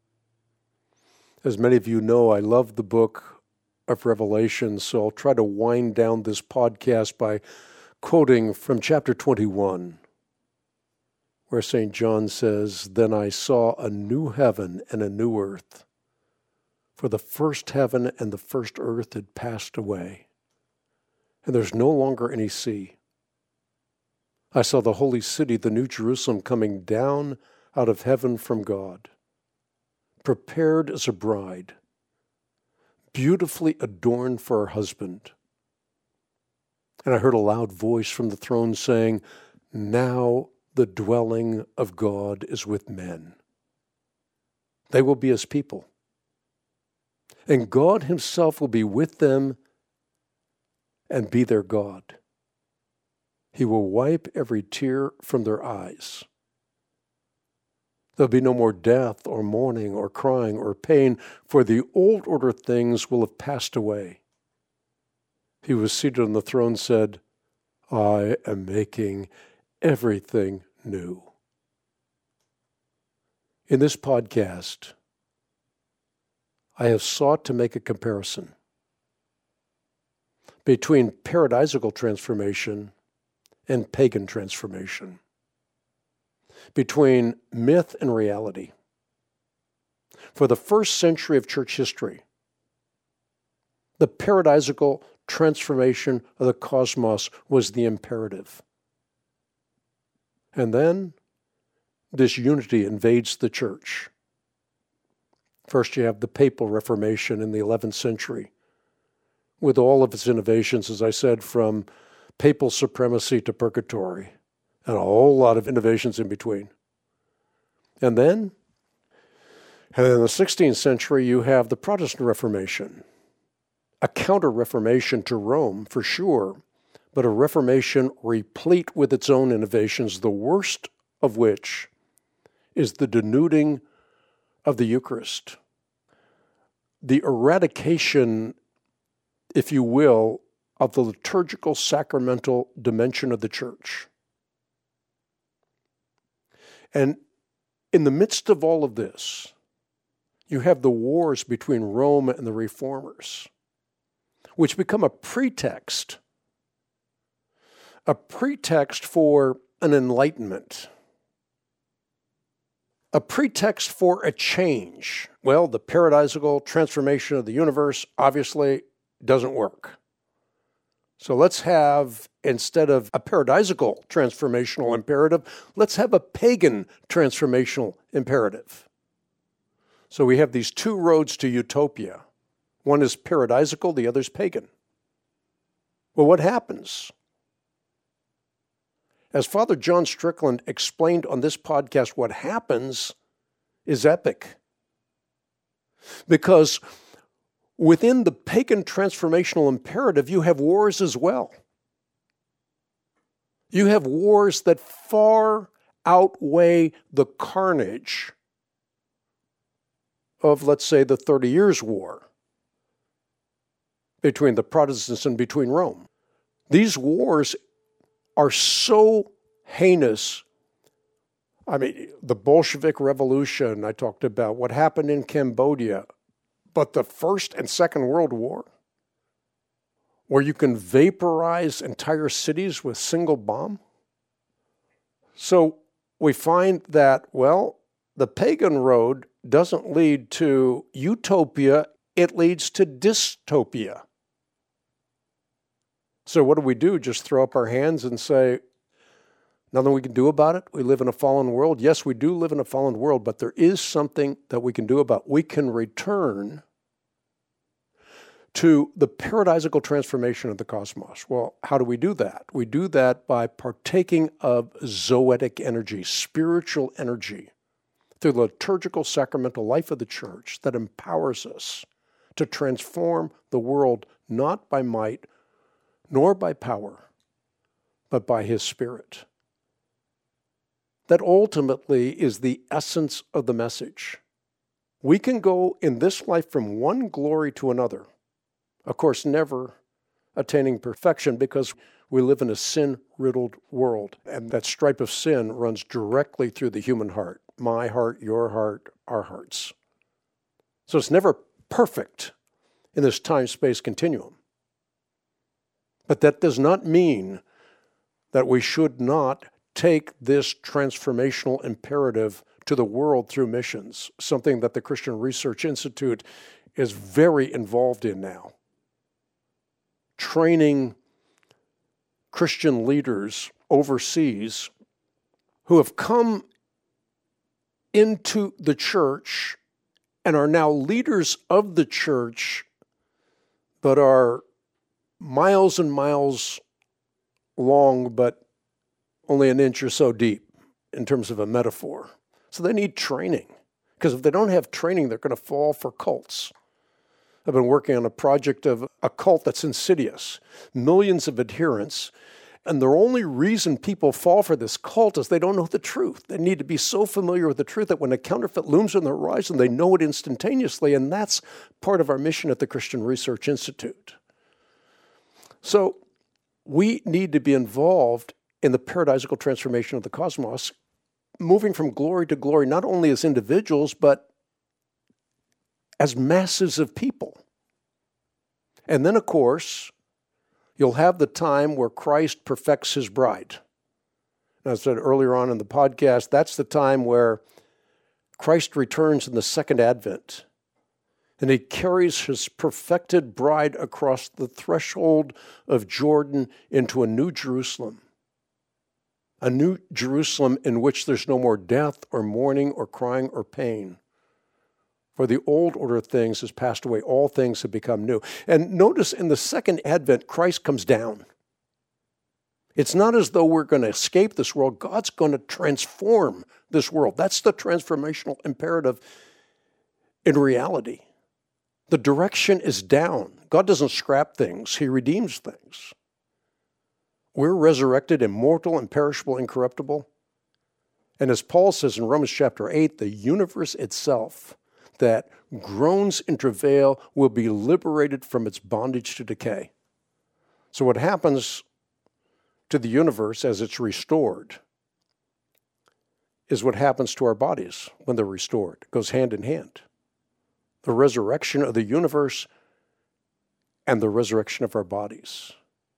As many of you know, I love the book of Revelation, so I'll try to wind down this podcast by quoting from chapter 21, where St. John says, "Then I saw a new heaven and a new earth, for the first heaven and the first earth had passed away, and there's no longer any sea. I saw the holy city, the New Jerusalem, coming down out of heaven from God, prepared as a bride, beautifully adorned for her husband. And I heard a loud voice from the throne saying, 'Now the dwelling of God is with men. They will be his people. And God himself will be with them and be their God. He will wipe every tear from their eyes. There'll be no more death or mourning or crying or pain, for the old order things will have passed away.' He was seated on the throne said, 'I am making everything new.'" In this podcast, I have sought to make a comparison between paradisical transformation and pagan transformation, between myth and reality. For the first century of church history, the paradisical transformation of the cosmos was the imperative. And then disunity invades the church. First, you have the papal Reformation in the 11th century, with all of its innovations, as I said, from papal supremacy to purgatory, and a whole lot of innovations in between. And then in the 16th century, you have the Protestant Reformation, a counter-reformation to Rome, for sure, but a reformation replete with its own innovations, the worst of which is the denuding of the Eucharist, the eradication, if you will, of the liturgical sacramental dimension of the church. And in the midst of all of this, you have the wars between Rome and the reformers, which become a pretext for an enlightenment, a pretext for a change. Well, the paradisical transformation of the universe obviously doesn't work. So let's have, instead of a paradisical transformational imperative, let's have a pagan transformational imperative. So we have these two roads to utopia. One is paradisical, the other is pagan. Well, what happens? As Father John Strickland explained on this podcast, what happens is epic. Because within the pagan transformational imperative, you have wars as well. You have wars that far outweigh the carnage of, let's say, the 30 Years' War between the Protestants and between Rome. These wars are so heinous. I mean, the Bolshevik Revolution, I talked about what happened in Cambodia, but the First and Second World War, where you can vaporize entire cities with a single bomb. So we find that, well, the pagan road doesn't lead to utopia, it leads to dystopia. So what do? Just throw up our hands and say, nothing we can do about it? We live in a fallen world. Yes, we do live in a fallen world, but there is something that we can do about it. We can return to the paradisical transformation of the cosmos. Well, how do we do that? We do that by partaking of zoetic energy, spiritual energy, through the liturgical sacramental life of the church that empowers us to transform the world not by might nor by power, but by His Spirit. That ultimately is the essence of the message. We can go in this life from one glory to another, of course, never attaining perfection because we live in a sin-riddled world, and that stripe of sin runs directly through the human heart, my heart, your heart, our hearts. So it's never perfect in this time-space continuum. But that does not mean that we should not take this transformational imperative to the world through missions, something that the Christian Research Institute is very involved in now. Training Christian leaders overseas who have come into the church and are now leaders of the church, but are miles and miles long, but only an inch or so deep in terms of a metaphor. So they need training, because if they don't have training, they're going to fall for cults. I've been working on a project of a cult that's insidious, millions of adherents, and the only reason people fall for this cult is they don't know the truth. They need to be so familiar with the truth that when a counterfeit looms on the horizon, they know it instantaneously, and that's part of our mission at the Christian Research Institute. So we need to be involved in the paradisical transformation of the cosmos, moving from glory to glory, not only as individuals, but as masses of people. And then, of course, you'll have the time where Christ perfects His bride. As I said earlier on in the podcast, that's the time where Christ returns in the second advent. And He carries His perfected bride across the threshold of Jordan into a new Jerusalem. A new Jerusalem in which there's no more death or mourning or crying or pain. For the old order of things has passed away. All things have become new. And notice in the second advent, Christ comes down. It's not as though we're going to escape this world. God's going to transform this world. That's the transformational imperative in reality. The direction is down. God doesn't scrap things. He redeems things. We're resurrected, immortal, imperishable, incorruptible. And as Paul says in Romans chapter 8, the universe itself that groans in travail will be liberated from its bondage to decay. So what happens to the universe as it's restored is what happens to our bodies when they're restored. It goes hand in hand. The resurrection of the universe and the resurrection of our bodies.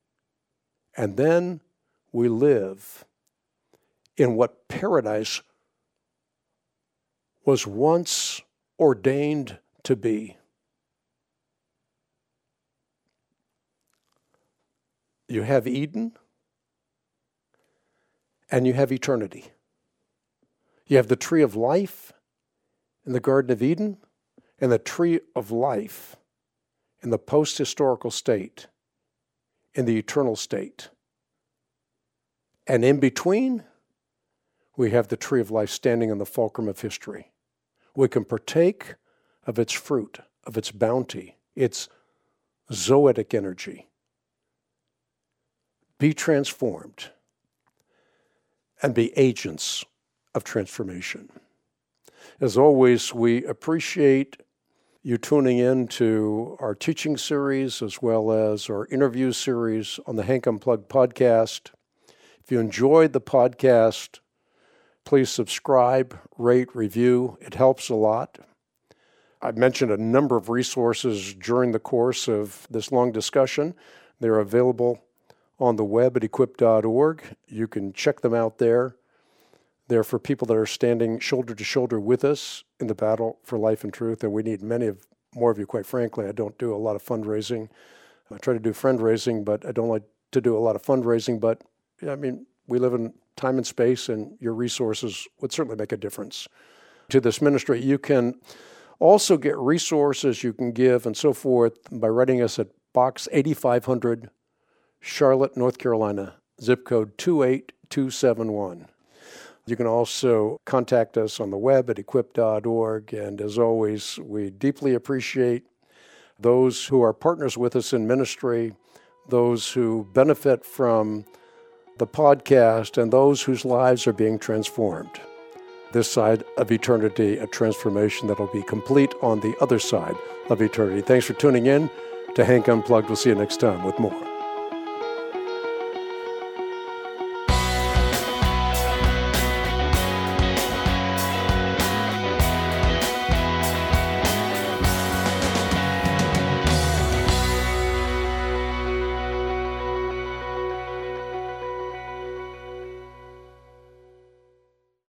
And then we live in what paradise was once ordained to be. You have Eden and you have eternity. You have the tree of life in the Garden of Eden and the tree of life in the post-historical state, in the eternal state. And in between, we have the tree of life standing in the fulcrum of history. We can partake of its fruit, of its bounty, its zoetic energy. Be transformed and be agents of transformation. As always, we appreciate you tuning in to our teaching series as well as our interview series on the Hank Unplugged podcast. If you enjoyed the podcast, please subscribe, rate, review. It helps a lot. I've mentioned a number of resources during the course of this long discussion. They're available on the web at equip.org. You can check them out there. They're for people that are standing shoulder to shoulder with us in the battle for life and truth, and we need more of you, quite frankly. I don't do a lot of fundraising. I try to do friend-raising, but I don't like to do a lot of fundraising. But, we live in time and space, and your resources would certainly make a difference to this ministry. You can also get resources you can give and so forth by writing us at Box 8500, Charlotte, North Carolina, zip code 28271. You can also contact us on the web at equip.org. And as always, we deeply appreciate those who are partners with us in ministry, those who benefit from the podcast, and those whose lives are being transformed. This side of eternity, a transformation that will be complete on the other side of eternity. Thanks for tuning in to Hank Unplugged. We'll see you next time with more.